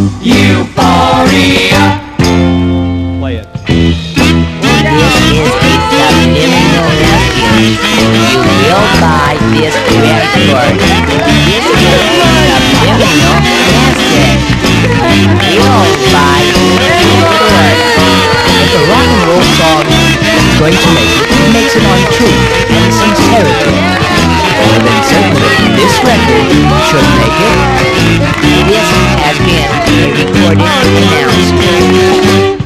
Euphoria. Play it. This is a subliminal message. You will buy this record. This is a subliminal message. You'll buy this record. If a rock and roll song is going to make it, it makes it on truth and sincerity. Well, then certainly this record should make it. This has been a recorded announcement.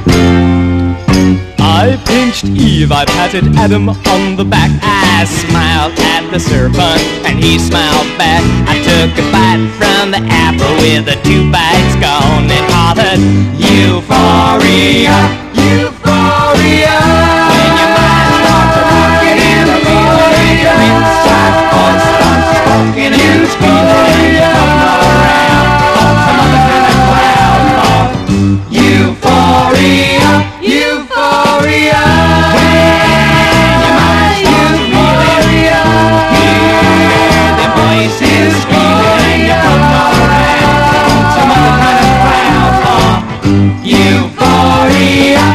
I pinched Eve, I patted Adam on the back. I smiled at the serpent, and he smiled back. I took a bite from the apple with the 2 bites gone and hollered, Euphoria.